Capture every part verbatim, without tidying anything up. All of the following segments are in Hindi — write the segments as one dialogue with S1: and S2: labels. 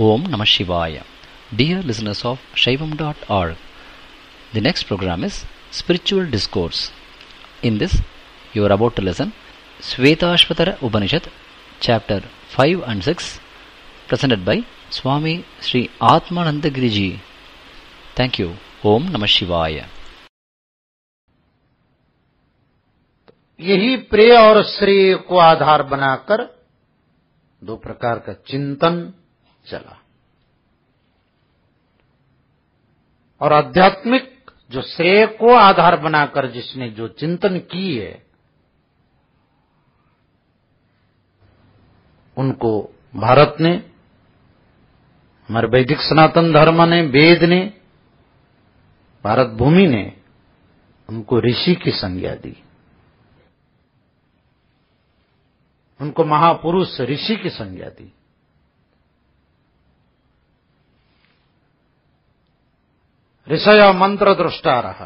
S1: Om Namah Shivaya. Dear listeners of Shaivam dot org, the next program is Spiritual Discourse. In this, you are about to listen Shvetashvatara Upanishad, chapter five and six, presented by Swami Sri Atmanandagiri Ji. Thank you. Om Namah Shivaya.
S2: यही प्रेय और श्रेय को आधार बनाकर दो प्रकार का चिंतन चला। और आध्यात्मिक जो श्रेय को आधार बनाकर जिसने जो चिंतन की है, उनको भारत ने, हमारे वैदिक सनातन धर्म ने, वेद ने, भारत भूमि ने उनको ऋषि की संज्ञा दी, उनको महापुरुष ऋषि की संज्ञा दी। ऋषय मंत्र दृष्टा रहा।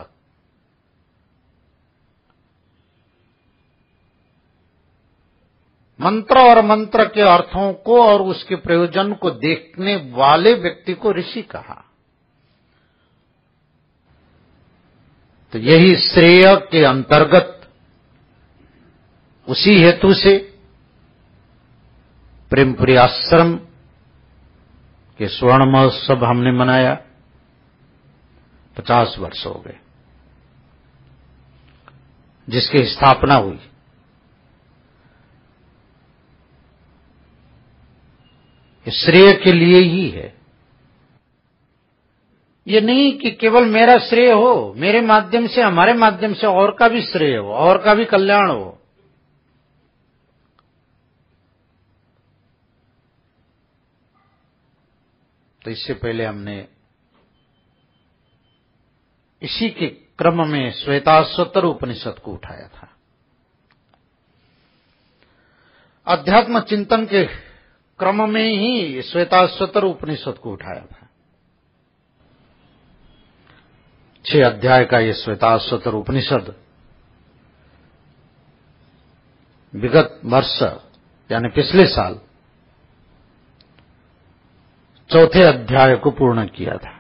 S2: मंत्र और मंत्र के अर्थों को और उसके प्रयोजन को देखने वाले व्यक्ति को ऋषि कहा। तो यही श्रेय के अंतर्गत उसी हेतु से प्रेमपुरी आश्रम के स्वर्ण महोत्सव हमने मनाया। पचास वर्ष हो गए जिसकी स्थापना हुई। श्रेय के लिए ही है। ये नहीं कि केवल मेरा श्रेय हो, मेरे माध्यम से, हमारे माध्यम से और का भी श्रेय हो, और का भी कल्याण हो। तो इससे पहले हमने इसी के क्रम में श्वेताश्वतर उपनिषद को उठाया था। अध्यात्म चिंतन के क्रम में ही श्वेताश्वतर उपनिषद को उठाया था। छह अध्याय का ये श्वेताश्वतर उपनिषद विगत वर्ष यानी पिछले साल चौथे अध्याय को पूर्ण किया था।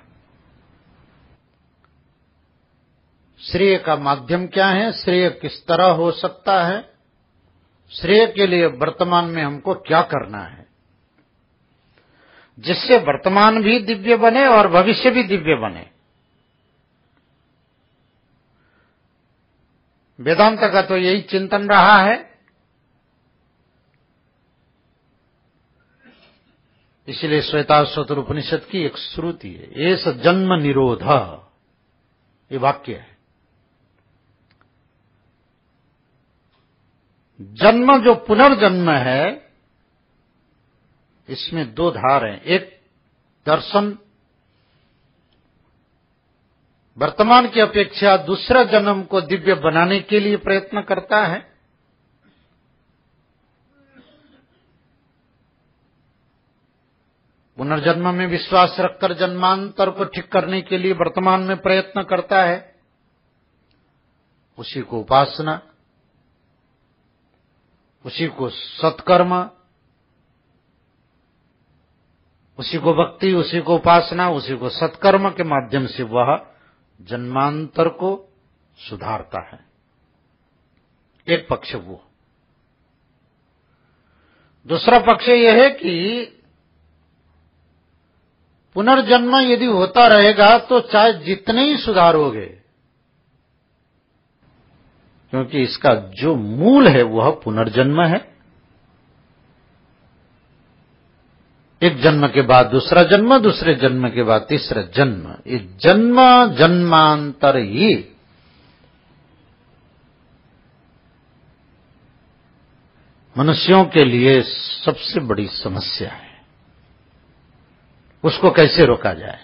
S2: श्रेय का माध्यम क्या है, श्रेय किस तरह हो सकता है, श्रेय के लिए वर्तमान में हमको क्या करना है जिससे वर्तमान भी दिव्य बने और भविष्य भी दिव्य बने। वेदांत का तो यही चिंतन रहा है। इसलिए श्वेताश्वतर उपनिषद की एक श्रुति है, एष जन्म निरोध, ये वाक्य है। जन्म जो पुनर्जन्म है, इसमें दो धार हैं। एक दर्शन वर्तमान की अपेक्षा दूसरा जन्म को दिव्य बनाने के लिए प्रयत्न करता है। पुनर्जन्म में विश्वास रखकर जन्मांतर को ठीक करने के लिए वर्तमान में प्रयत्न करता है। उसी को उपासना, उसी को सत्कर्म, उसी को भक्ति, उसी को उपासना, उसी को सत्कर्म के माध्यम से वह जन्मांतर को सुधारता है। एक पक्ष वो। दूसरा पक्ष यह है कि पुनर्जन्म यदि होता रहेगा तो चाहे जितने ही सुधारोगे, क्योंकि इसका जो मूल है वह पुनर्जन्म है। एक जन्म के बाद दूसरा जन्म, दूसरे जन्म के बाद तीसरा जन्म। ये जन्म जन्मांतर ही मनुष्यों के लिए सबसे बड़ी समस्या है। उसको कैसे रोका जाए?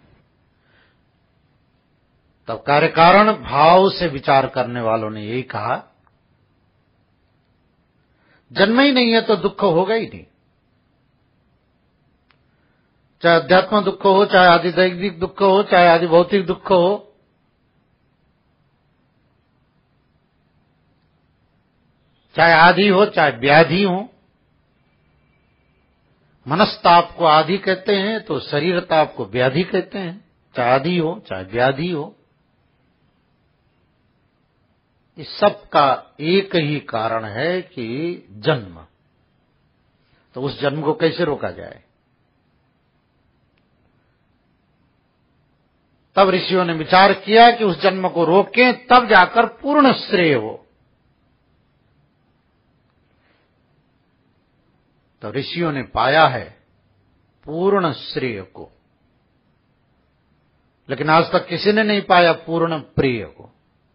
S2: तब कार्य कारण भाव से विचार करने वालों ने यही कहा, जन्म ही नहीं है तो दुख होगा ही नहीं। चाहे अध्यात्म दुख हो, चाहे आधिदैविक दुख हो, चाहे आदि भौतिक दुख हो, चाहे आदि हो, चाहे व्याधि हो, मनस्ताप को आदि कहते हैं तो शरीर ताप को व्याधि कहते हैं, चाहे आदि हो चाहे व्याधि हो। इस सब का एक ही कारण है कि जन्म। तो उस जन्म को कैसे रोका जाए? तब ऋषियों ने विचार किया कि उस जन्म को रोकें, तब जाकर पूर्ण श्रेय हो। तो ऋषियों ने पाया है पूर्ण श्रेय को, लेकिन आज तक किसी ने नहीं पाया पूर्ण प्रिय को।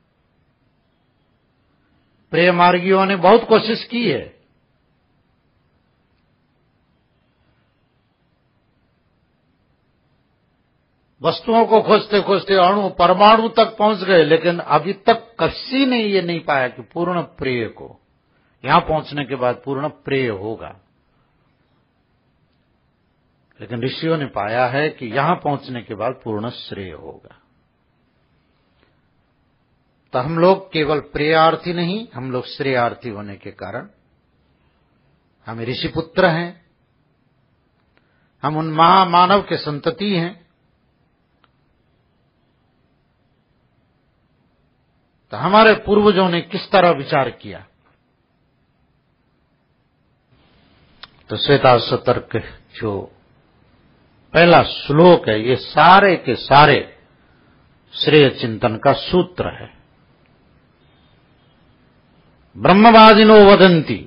S2: प्रिय मार्गियों ने बहुत कोशिश की है, वस्तुओं को खोजते खोजते अणु परमाणु तक पहुंच गए, लेकिन अभी तक किसी ने ये नहीं पाया कि पूर्ण प्रिय को, यहां पहुंचने के बाद पूर्ण प्रिय होगा। लेकिन ऋषियों ने पाया है कि यहां पहुंचने के बाद पूर्ण श्रेय होगा। तो हम लोग केवल प्रियार्थी नहीं, हम लोग श्रेयार्थी होने के कारण हम ऋषि पुत्र हैं, हम उन महामानव के संतति हैं। तो हमारे पूर्वजों ने किस तरह विचार किया? तो श्वेताश्वतर के जो पहला श्लोक है, ये सारे के सारे श्रेय चिंतन का सूत्र है। ब्रह्मवादिनो वदन्ति,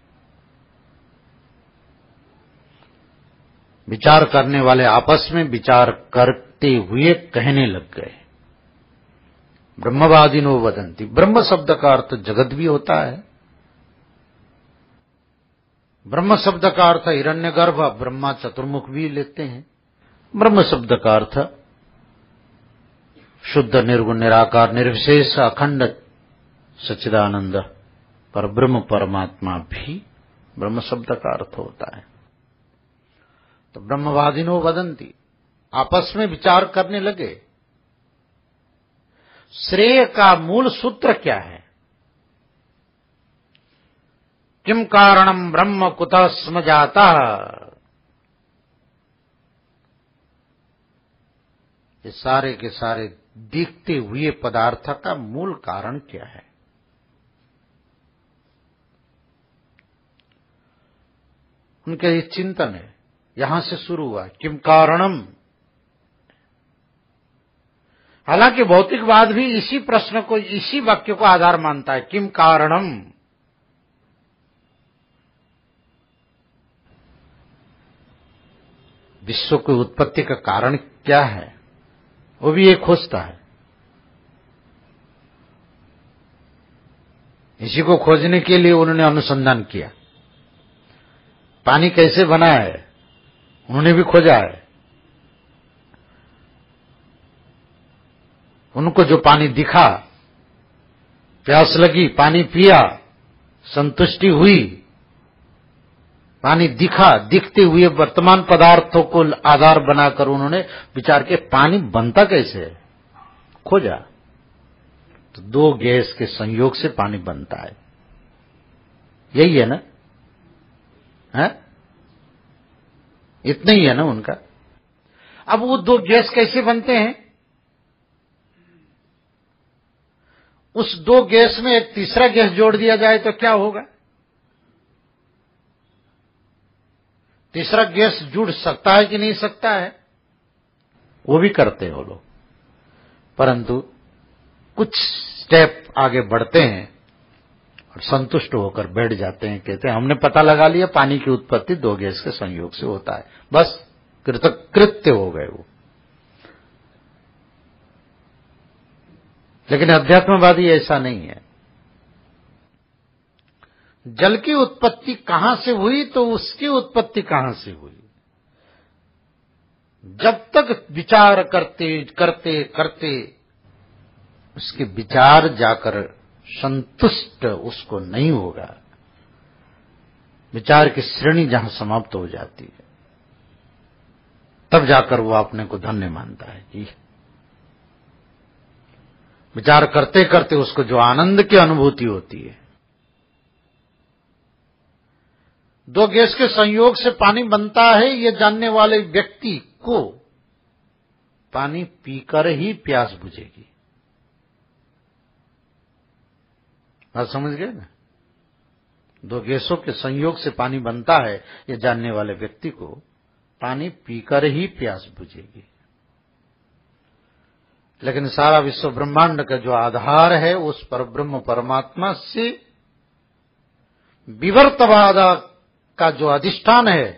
S2: विचार करने वाले आपस में विचार करते हुए कहने लग गए। ब्रह्मवादिनो वदन्ति, ब्रह्म शब्द का अर्थ जगत भी होता है। ब्रह्म शब्द का अर्थ हिरण्यगर्भ, ब्रह्मा चतुर्मुख भी लेते हैं। ब्रह्म शब्द का अर्थ शुद्ध निर्गुण निराकार निर्विशेष अखंड सच्चिदानंद पर ब्रह्म परमात्मा भी ब्रह्म शब्द का अर्थ होता है। तो ब्रह्मवादिनो वदन्ति, आपस में विचार करने लगे। श्रेय का मूल सूत्र क्या है? किम कारणम ब्रह्म कुतः स्म जातः। ये सारे के सारे दिखते हुए पदार्थ का मूल कारण क्या है? उनका ये चिंतन है, यहां से शुरू हुआ। किम कारणम। हालांकि भौतिकवाद भी इसी प्रश्न को, इसी वाक्य को आधार मानता है, किम कारणम। विश्व की उत्पत्ति का कारण क्या है, वो भी एक खोजता है। इसी को खोजने के लिए उन्होंने अनुसंधान किया। पानी कैसे बना है, उन्होंने भी खोजा है। उनको जो पानी दिखा, प्यास लगी, पानी पिया, संतुष्टि हुई, पानी दिखा, दिखते हुए वर्तमान पदार्थों को आधार बनाकर उन्होंने विचार किया पानी बनता कैसे है, खोजा। तो दो गैस के संयोग से पानी बनता है, यही है ना, है? इतना ही है ना उनका। अब वो दो गैस कैसे बनते हैं? उस दो गैस में एक तीसरा गैस जोड़ दिया जाए तो क्या होगा? तीसरा गैस जुड़ सकता है कि नहीं सकता है? वो भी करते हो लोग, परंतु कुछ स्टेप आगे बढ़ते हैं और संतुष्ट होकर बैठ जाते हैं। कहते हैं हमने पता लगा लिया पानी की उत्पत्ति दो गैस के संयोग से होता है, बस कृतकृत्य हो गए वो। लेकिन अध्यात्मवादी ऐसा नहीं है। जल की उत्पत्ति कहां से हुई तो उसकी उत्पत्ति कहां से हुई, जब तक विचार करते करते करते उसके विचार जाकर संतुष्ट उसको नहीं होगा, विचार की श्रेणी जहां समाप्त हो जाती है, तब जाकर वो अपने को धन्य मानता है कि विचार करते करते उसको जो आनंद की अनुभूति होती है, दो गैस के संयोग से पानी बनता है, ये जानने वाले व्यक्ति को पानी पीकर ही प्यास बुझेगी। बात समझ गए ना? दो गैसों के संयोग से पानी बनता है, ये जानने वाले व्यक्ति को पानी पीकर ही प्यास बुझेगी। लेकिन सारा विश्व ब्रह्मांड का जो आधार है, उस परब्रह्म परमात्मा से विवर्तवाद का जो अधिष्ठान है,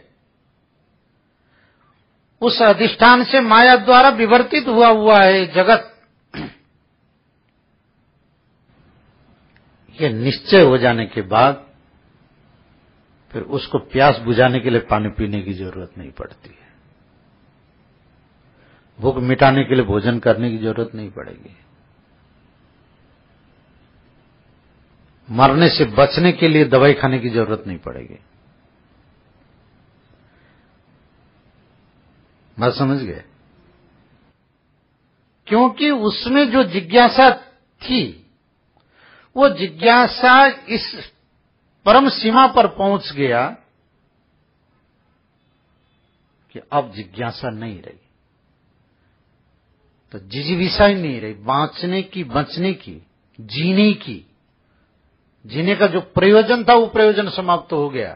S2: उस अधिष्ठान से माया द्वारा विवर्तित हुआ हुआ है जगत। ये निश्चय हो जाने के बाद फिर उसको प्यास बुझाने के लिए पानी पीने की जरूरत नहीं पड़ती है, भूख मिटाने के लिए भोजन करने की जरूरत नहीं पड़ेगी, मरने से बचने के लिए दवाई खाने की जरूरत नहीं पड़ेगी। बात समझ गए? क्योंकि उसमें जो जिज्ञासा थी, वो जिज्ञासा इस परम सीमा पर पहुंच गया कि अब जिज्ञासा नहीं रही, तो जिजीविषा ही नहीं रही, बांचने की, बचने की, जीने की। जीने का जो प्रयोजन था, वो प्रयोजन समाप्त हो गया।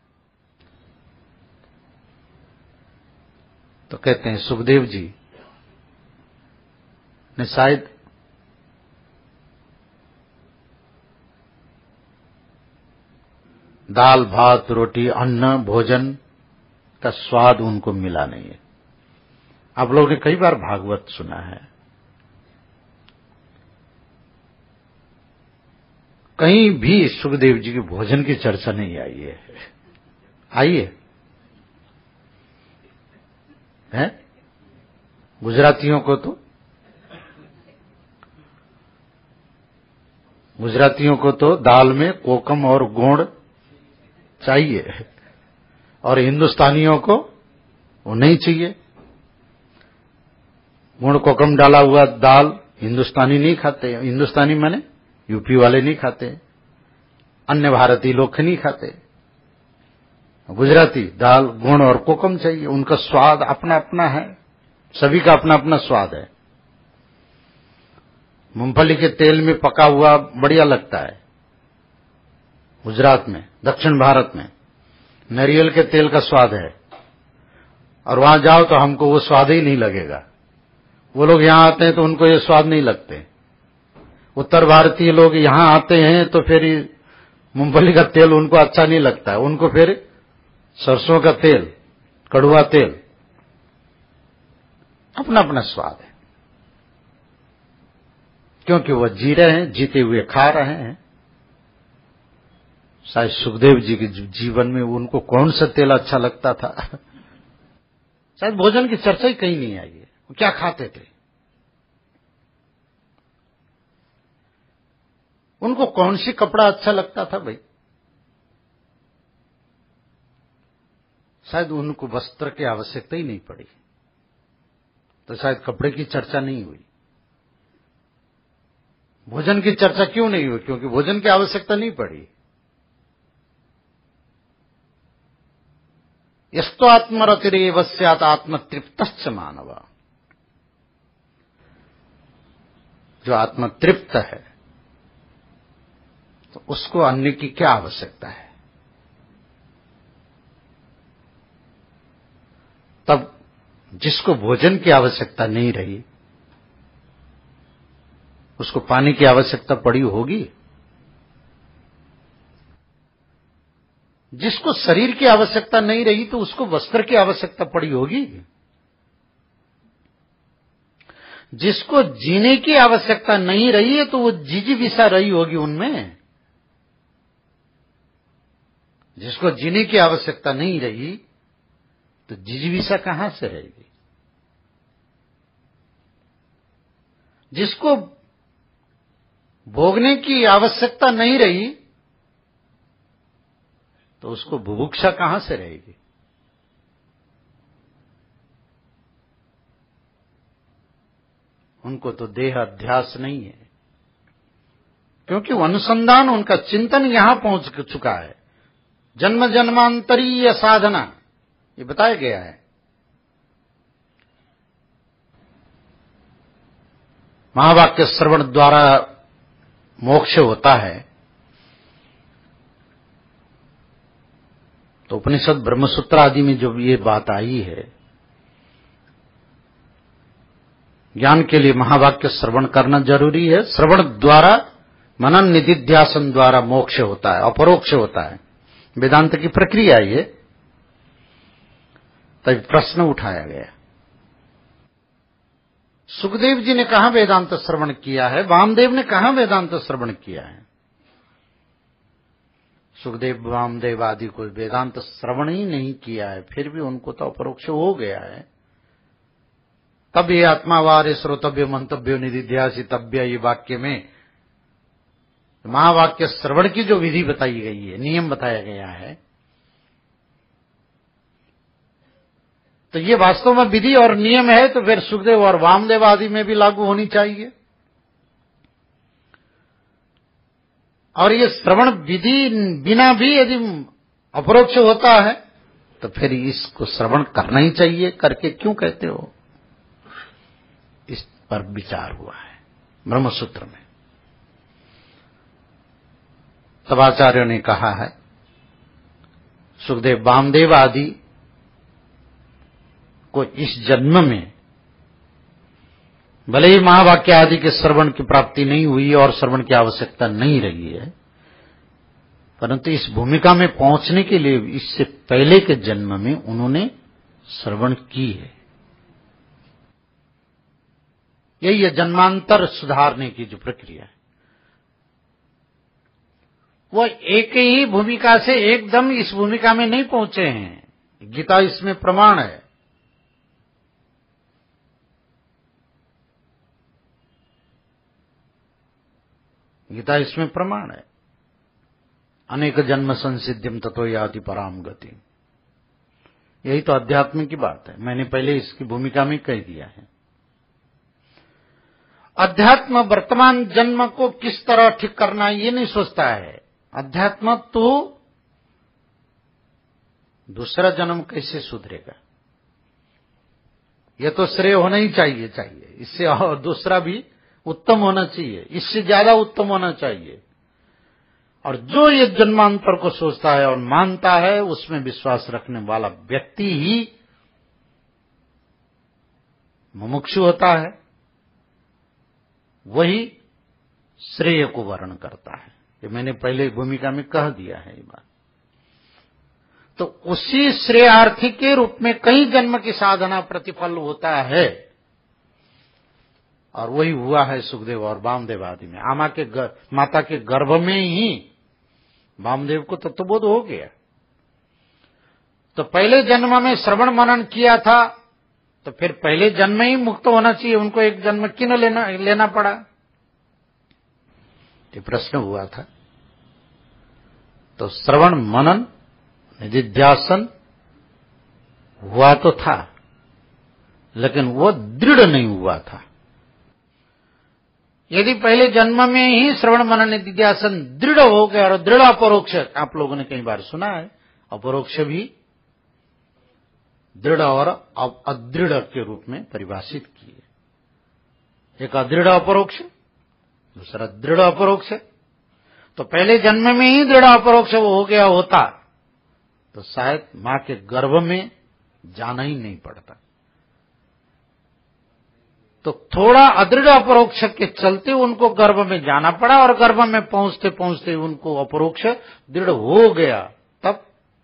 S2: तो कहते हैं सुखदेव जी ने शायद दाल भात रोटी अन्न भोजन का स्वाद उनको मिला नहीं है। आप लोगों ने कई बार भागवत सुना है, कहीं भी सुखदेव जी के भोजन की चर्चा नहीं आई है। आई है, है? गुजरातियों को तो गुजरातियों को तो दाल में कोकम और गोंद चाहिए, और हिंदुस्तानियों को वो नहीं चाहिए। गुड़ कोकम डाला हुआ दाल हिंदुस्तानी नहीं खाते। हिंदुस्तानी माने यूपी वाले नहीं खाते, अन्य भारतीय लोग नहीं खाते। गुजराती दाल गुण और कोकम चाहिए, उनका स्वाद अपना अपना है, सभी का अपना अपना स्वाद है। मूंगफली के तेल में पका हुआ बढ़िया लगता है गुजरात में, दक्षिण भारत में नारियल के तेल का स्वाद है, और वहां जाओ तो हमको वो स्वाद ही नहीं लगेगा। वो लोग यहां आते हैं तो उनको ये स्वाद नहीं लगते। उत्तर भारतीय लोग यहां आते हैं तो फिर मूंगफली का तेल उनको अच्छा नहीं लगता है, उनको फिर सरसों का तेल, कड़वा तेल, अपना अपना स्वाद है, क्योंकि वह जी रहे हैं, जीते हुए खा रहे हैं। शायद सुखदेव जी के जीवन में उनको कौन सा तेल अच्छा लगता था, शायद भोजन की चर्चा ही कहीं नहीं आई है। वो क्या खाते थे, उनको कौन सी कपड़ा अच्छा लगता था भाई, शायद उनको वस्त्र की आवश्यकता ही नहीं पड़ी, तो शायद कपड़े की चर्चा नहीं हुई। भोजन की चर्चा क्यों नहीं हुई? क्योंकि भोजन की आवश्यकता नहीं पड़ी। यस्तो आत्मरतिरेव स्यात् आत्मतृप्तश्च मानव, जो आत्मतृप्त है तो उसको अन्य की क्या आवश्यकता है। तब जिसको भोजन की आवश्यकता नहीं रही, उसको पानी की आवश्यकता पड़ी होगी। जिसको शरीर की आवश्यकता नहीं रही तो उसको वस्त्र की आवश्यकता पड़ी होगी। जिसको जीने की आवश्यकता नहीं रही है तो वो जिजीविषा रही होगी उनमें। जिसको जीने की आवश्यकता नहीं रही तो जिजीविषा कहां से रहेगी। जिसको भोगने की आवश्यकता नहीं रही तो उसको बुभुक्षा कहां से रहेगी। उनको तो देह अध्यास नहीं है, क्योंकि वो अनुसंधान, उनका चिंतन यहां पहुंच चुका है। जन्म जन्मांतरीय साधना, ये बताया गया है। महावाक्य श्रवण द्वारा मोक्ष होता है, तो उपनिषद ब्रह्मसूत्र आदि में जो ये बात आई है, ज्ञान के लिए महावाक्य श्रवण करना जरूरी है। श्रवण द्वारा, मनन निधिध्यासन द्वारा मोक्ष होता है, अपरोक्ष होता है। वेदांत की प्रक्रिया ये, तब प्रश्न उठाया गया। सुखदेव जी ने कहा वेदांत श्रवण किया है, वामदेव ने कहा वेदांत श्रवण किया है। सुखदेव वामदेव आदि को वेदांत श्रवण ही नहीं किया है, फिर भी उनको तो अपरोक्ष हो गया है। तब ये आत्मावार श्रोतव्य मंतव्य निधिध्यासितव्य, ये वाक्य में महावाक्य श्रवण की जो विधि बताई गई है, नियम बताया गया है, तो ये वास्तव में विधि और नियम है, तो फिर सुखदेव और वामदेव आदि में भी लागू होनी चाहिए। और ये श्रवण विधि बिना भी यदि अपरोक्ष होता है, तो फिर इसको श्रवण करना ही चाहिए। करके क्यों कहते हो, इस पर विचार हुआ है ब्रह्मसूत्र में। तब आचार्यों ने कहा है, सुखदेव वामदेव आदि को इस जन्म में भले ही महावाक्य आदि के श्रवण की प्राप्ति नहीं हुई और श्रवण की आवश्यकता नहीं रही है, परंतु इस भूमिका में पहुंचने के लिए इससे पहले के जन्म में उन्होंने श्रवण की है। यही है जन्मांतर सुधारने की जो प्रक्रिया है। वो एक ही भूमिका से एकदम इस भूमिका में नहीं पहुंचे हैं। गीता इसमें प्रमाण है। गीता इसमें प्रमाण है। अनेक जन्म संसिद्धिम ततो याति पराम गति, यही तो अध्यात्म की बात है। मैंने पहले इसकी भूमिका में कह दिया है। अध्यात्म वर्तमान जन्म को किस तरह ठीक करना ये नहीं सोचता है। अध्यात्म तो दूसरा जन्म कैसे सुधरेगा, यह तो श्रेय होना ही चाहिए चाहिए इससे और दूसरा भी उत्तम होना चाहिए, इससे ज्यादा उत्तम होना चाहिए। और जो ये जन्मांतर को सोचता है और मानता है, उसमें विश्वास रखने वाला व्यक्ति ही मुमुक्षु होता है, वही श्रेय को वर्ण करता है। ये मैंने पहले भूमिका में कह दिया है ये बात। तो उसी श्रेयार्थी के रूप में कई जन्म की साधना प्रतिफल होता है, और वही हुआ है सुखदेव और वामदेव आदि में। आमा के गर, माता के गर्भ में ही वामदेव को तत्वबोध हो गया। तो पहले जन्म में श्रवण मनन किया था, तो फिर पहले जन्म ही मुक्त होना चाहिए, उनको एक जन्म क्यों न लेना लेना पड़ा, ये प्रश्न हुआ था। तो श्रवण मनन निधिध्यासन हुआ तो था, लेकिन वो दृढ़ नहीं हुआ था। यदि पहले जन्म में ही श्रवण मनन निधिध्यासन दृढ़ हो गया, और दृढ़ अपरोक्ष आप लोगों ने कई बार सुना है, अपरोक्ष भी दृढ़ और अदृढ़ के रूप में परिभाषित किए। एक अदृढ़ अपरोक्ष, दूसरा दृढ़ अपरोक्ष। तो पहले जन्म में ही दृढ़ अपरोक्ष वो हो गया होता, तो शायद मां के गर्भ में जाना ही नहीं पड़ता। तो थोड़ा अदृढ़ अपरोक्ष के चलते उनको गर्भ में जाना पड़ा, और गर्भ में पहुंचते पहुंचते उनको अपरोक्ष दृढ़ हो गया। तब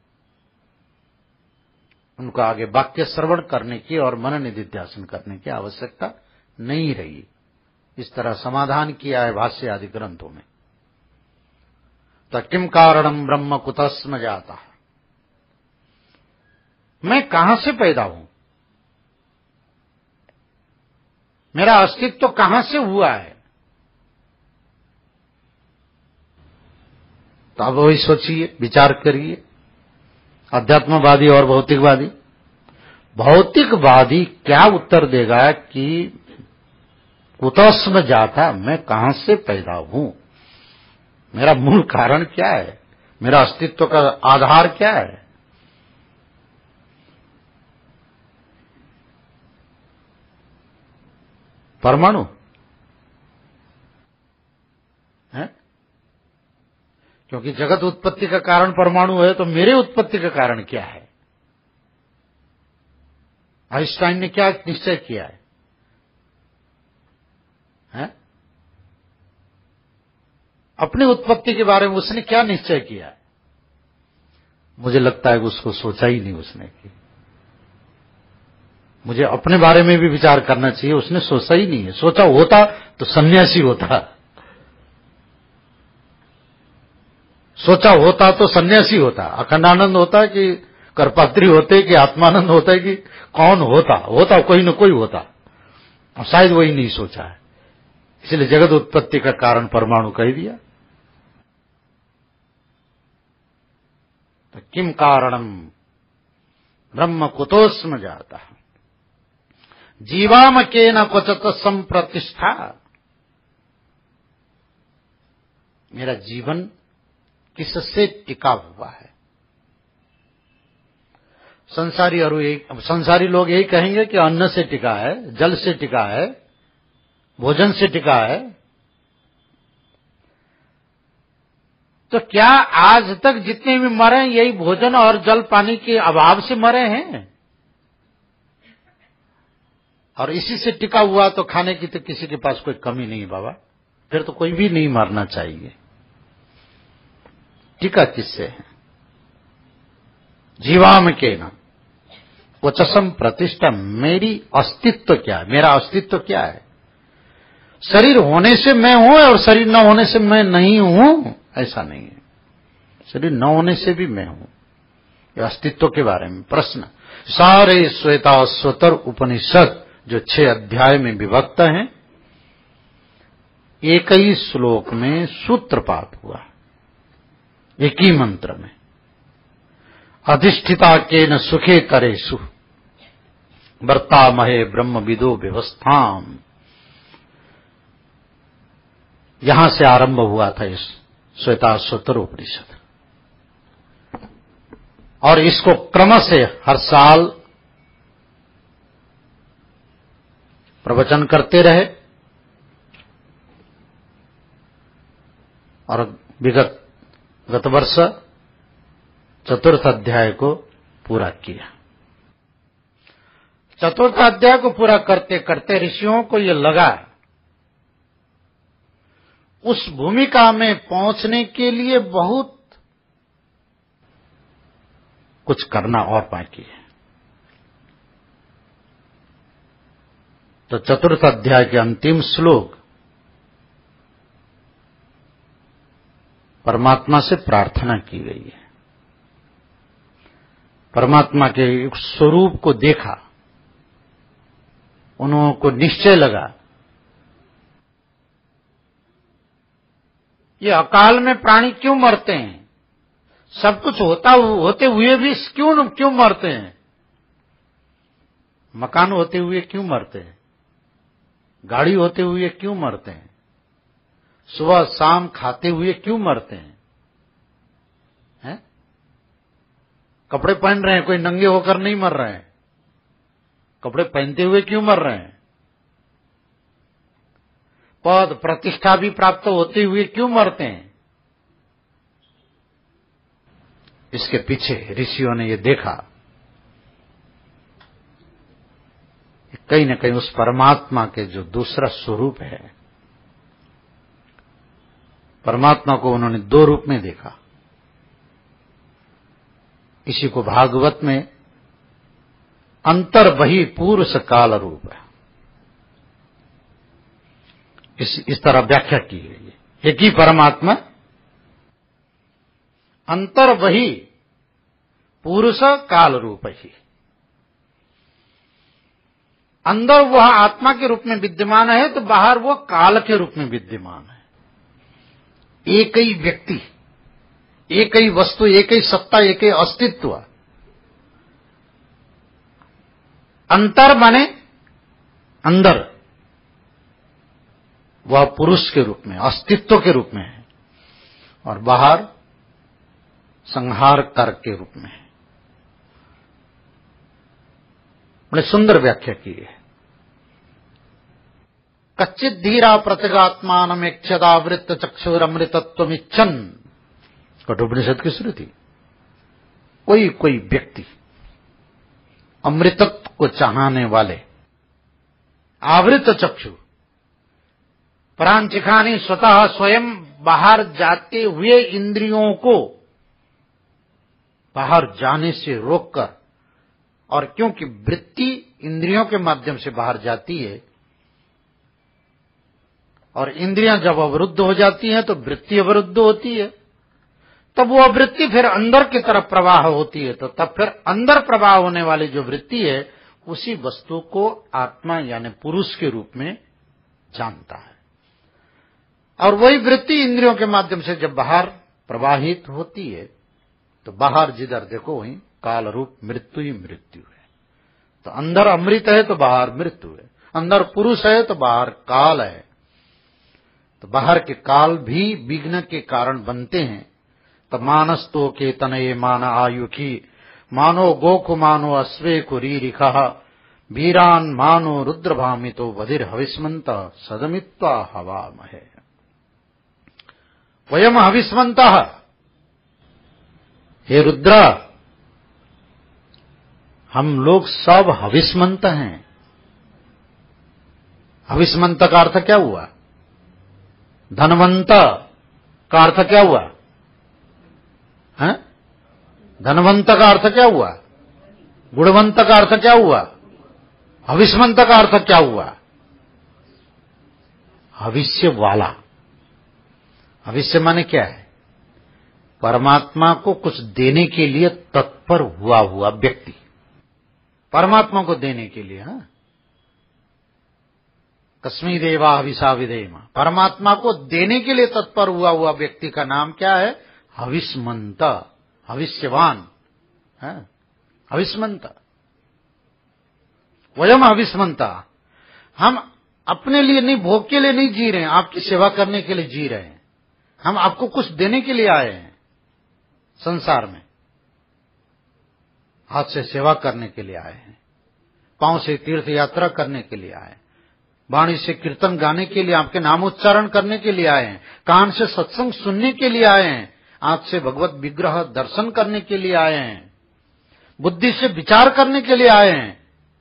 S2: उनको आगे वाक्य श्रवण करने की और मनन निधिध्यासन करने की आवश्यकता नहीं रही। इस तरह समाधान किया है भाष्य आदि ग्रंथों में। तो किम कारणम ब्रह्म कुतस्म जाता, मैं कहां से पैदा हूं, मेरा अस्तित्व तो कहां से हुआ है। तो अब वही सोचिए, विचार करिए। अध्यात्मवादी और भौतिकवादी, भौतिकवादी क्या उत्तर देगा कि कुतस्म जाता, मैं कहां से पैदा हूं, मेरा मूल कारण क्या है, मेरा अस्तित्व का आधार क्या है? परमाणु है, क्योंकि जगत उत्पत्ति का कारण परमाणु है, तो मेरे उत्पत्ति का कारण क्या है? आइंस्टाइन ने क्या निश्चय किया है, है? अपनी उत्पत्ति के बारे में उसने क्या निश्चय किया है? मुझे लगता है कि उसको सोचा ही नहीं उसने कि मुझे अपने बारे में भी विचार करना चाहिए, उसने सोचा ही नहीं है। सोचा होता तो सन्यासी होता, सोचा होता तो सन्यासी होता, अखंडानंद होता कि करपात्री होते कि आत्मानंद होता कि कौन होता, होता कोई न कोई होता, और शायद वही नहीं सोचा है, इसलिए जगत उत्पत्ति का कारण परमाणु कह दिया। तो किम कारणम ब्रह्म कुतोस्म जाता जीवाम के न क्वचत संप्रतिष्ठा। मेरा जीवन किससे टिका हुआ है? संसारी और एक संसारी लोग यही कहेंगे कि अन्न से टिका है, जल से टिका है, भोजन से टिका है। तो क्या आज तक जितने भी मरे यही भोजन और जल पानी के अभाव से मरे हैं? और इसी से टिका हुआ तो खाने की तो किसी के पास कोई कमी नहीं बाबा, फिर तो कोई भी नहीं मरना चाहिए। टिका किससे है? जीवाम के न वचसम प्रतिष्ठा। मेरी अस्तित्व क्या है? मेरा अस्तित्व क्या है? शरीर होने से मैं हूं और शरीर न होने से मैं नहीं हूं, ऐसा नहीं है। शरीर न होने से भी मैं हूं। ये अस्तित्व के बारे में प्रश्न सारे श्वेताश्वतर उपनिषद जो छह अध्याय में विभक्त हैं, एक ही श्लोक में सूत्रपात हुआ, एक ही मंत्र में। अधिष्ठिता के न सुखे करेषु वर्तामहे ब्रह्म विदो व्यवस्थाम। यहां से आरंभ हुआ था इस श्वेताश्वतर उपनिषद, और इसको क्रम से हर साल प्रवचन करते रहे, और विगत गत वर्ष चतुर्थ अध्याय को पूरा किया। चतुर्थ अध्याय को पूरा करते करते ऋषियों को ये लगा उस भूमिका में पहुंचने के लिए बहुत कुछ करना और बाकी है। तो चतुर्थ अध्याय के अंतिम श्लोक परमात्मा से प्रार्थना की गई है। परमात्मा के स्वरूप को देखा, उन्हों को निश्चय लगा ये अकाल में प्राणी क्यों मरते हैं? सब कुछ होता होते हुए भी क्यों क्यों मरते हैं? मकान होते हुए क्यों मरते हैं? गाड़ी होते हुए क्यों मरते हैं? सुबह शाम खाते हुए क्यों मरते हैं? हैं? कपड़े पहन रहे हैं, कोई नंगे होकर नहीं मर रहे हैं। कपड़े पहनते हुए क्यों मर रहे हैं? पद प्रतिष्ठा भी प्राप्त होते हुए क्यों मरते हैं? इसके पीछे ऋषियों ने ये देखा कहीं न कहीं उस परमात्मा के जो दूसरा स्वरूप है, परमात्मा को उन्होंने दो रूप में देखा। इसी को भागवत में अंतर बहि पुरुष काल रूप है, इस इस तरह व्याख्या की गई है। एक ही परमात्मा अंतर बहि पुरुष काल रूप ही। अंदर वह आत्मा के रूप में विद्यमान है तो बाहर वो काल के रूप में विद्यमान है। एक ही व्यक्ति, एक ही वस्तु, एक ही सत्ता, एक ही अस्तित्व। अंतर माने अंदर, वह पुरुष के रूप में, अस्तित्व के रूप में है, और बाहर संहार कर के रूप में। बड़े सुंदर व्याख्या की है। कच्चित धीरा प्रतिगात्मानमेक्षदा वृत्त चक्षुरमृतत्वमिच्छन, कठोपनिषद की श्रुति। कोई कोई व्यक्ति अमृतत्व को चाहने वाले आवृत चक्षु प्राण चिखानी स्वतः स्वयं बाहर जाते हुए इंद्रियों को बाहर जाने से रोककर, और क्योंकि वृत्ति इंद्रियों के माध्यम से बाहर जाती है और इंद्रियां जब अवरुद्ध हो जाती हैं तो वृत्ति अवरुद्ध होती है, तब वो वृत्ति फिर अंदर की तरफ प्रवाह होती है, तो तब फिर अंदर प्रवाह होने वाली जो वृत्ति है उसी वस्तु को आत्मा यानी पुरुष के रूप में जानता है। और वही वृत्ति इंद्रियों के माध्यम से जब बाहर प्रवाहित होती है तो बाहर जिधर देखो वहीं काल रूप मृत्यु ही मृत्यु है। तो अंदर अमृत है तो बाहर मृत्यु है, अंदर पुरुष है तो बाहर काल है। तो बाहर के काल भी विघ्न के कारण बनते हैं। तो मानस तो के तनये मान आयुखी, मानो गोखु मानो अश्वे कुरीरिखा, वीरान मानो रुद्रभामितो बधिर हविस्मंत सदमित्वा हवामहे। वयम हविस्मंतः, हे रुद्र हम लोग सब हविस्मंत हैं। हविस्मंत का अर्थ क्या हुआ? धनवंत का अर्थ क्या हुआ? है? धनवंत का अर्थ क्या हुआ? गुणवंत का अर्थ क्या हुआ? हविष्मंत का अर्थ क्या हुआ? भविष्य वाला। भविष्य माने क्या है? परमात्मा को कुछ देने के लिए तत्पर हुआ हुआ व्यक्ति, परमात्मा को देने के लिए। हाँ, कस्मी देवा हविषा विधेम, परमात्मा को देने के लिए तत्पर हुआ हुआ व्यक्ति का नाम क्या है? हविष्मंत, हविष्यवान, है हविष्मंत। वयम हविष्मंता, हम अपने लिए नहीं, भोग के लिए नहीं जी रहे हैं, आपकी सेवा करने के लिए जी रहे हैं। हम आपको कुछ देने के लिए आए हैं संसार में, हाथ से सेवा करने के लिए आए हैं, पांव से तीर्थ यात्रा करने के लिए आए हैं, वाणी से कीर्तन गाने के लिए, आपके नाम उच्चारण करने के लिए आए हैं, कान से सत्संग सुनने के लिए आए हैं, आंख से भगवत विग्रह दर्शन करने के लिए आए हैं, बुद्धि से विचार करने के लिए आए हैं।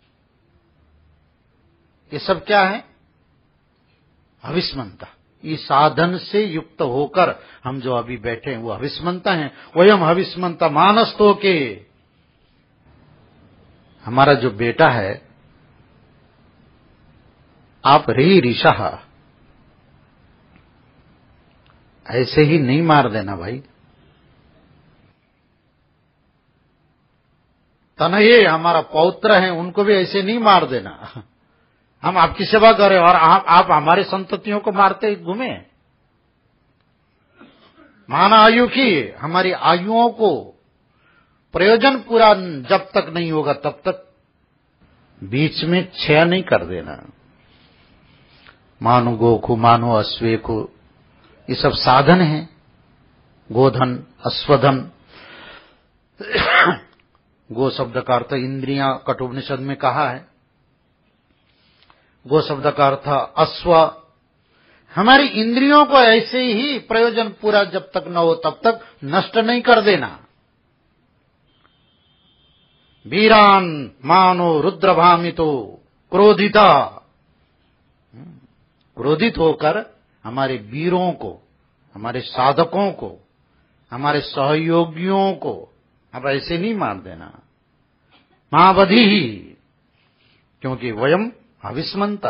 S2: ये सब क्या है? हविष्मंता। इस साधन से युक्त होकर हम जो अभी बैठे हैं वो हविष्मंता हैं। वयम हविष्मंता मानस्तो के, हमारा जो बेटा है, आप री ऋषा, ऐसे ही नहीं मार देना भाई। तनये हमारा पौत्र है, उनको भी ऐसे नहीं मार देना। हम आपकी सेवा करें और आप, आप हमारे संततियों को मारते घूमे। मान आयु की, हमारी आयुओं को प्रयोजन पूरा जब तक नहीं होगा तब तक बीच में क्षय नहीं कर देना। मानो गोखु मानो अश्वेखु, ये सब साधन हैं। गोधन, अश्वधन, गो शब्द का अर्थ इंद्रियां कठोपनिषद में कहा है। गो शब्द का अर्थ अश्व। हमारी इंद्रियों को ऐसे ही प्रयोजन पूरा जब तक न हो तब तक नष्ट नहीं कर देना। वीरान मानो रुद्रभामितो क्रोधिता, क्रोधित होकर हमारे वीरों को, हमारे साधकों को, हमारे सहयोगियों को अब ऐसे नहीं मार देना। महावधि ही, क्योंकि वयम हविष्मंता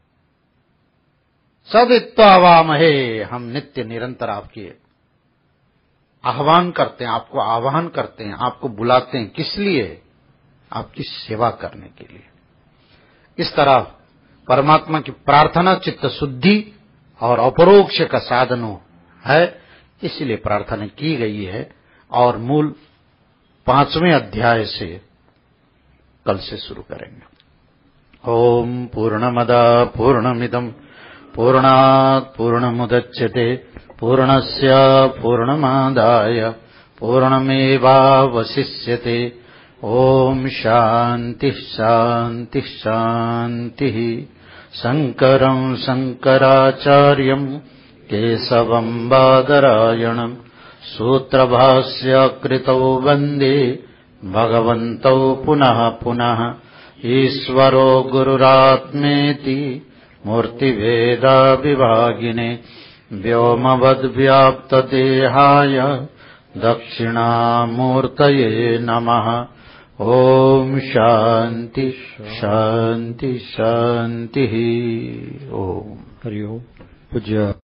S2: सदित्वावामहे, हम नित्य निरंतर आपके आह्वान करते हैं, आपको आह्वान करते हैं, आपको बुलाते हैं। किस लिए? आपकी सेवा करने के लिए। इस तरह परमात्मा की प्रार्थना चित्त शुद्धि और अपरोक्ष का साधन है, इसलिए प्रार्थना की गई है। और मूल पांचवें अध्याय से कल से शुरू करेंगे। ओम पूर्णमदा पूर्णमिदं पूर्णात् पूर्णमुदच्यते पूर्णस्य पूर्णमादाय पूर्णमेवावशिष्यते। ओम शांति शांति शांति। शंकरं शंकराचार्यं केशवं बादरायणं सूत्रभाष्यकृतौ वन्दे भगवन्तौ पुनः पुनः। ईश्वरो गुरुरात्मेति मूर्तिभेदविभागिने व्योमवद्व्याप्तदेहाय दक्षिणामूर्तये नमः। ओम शांति शांति शांति। ओम
S3: हरि ओम। पूज्य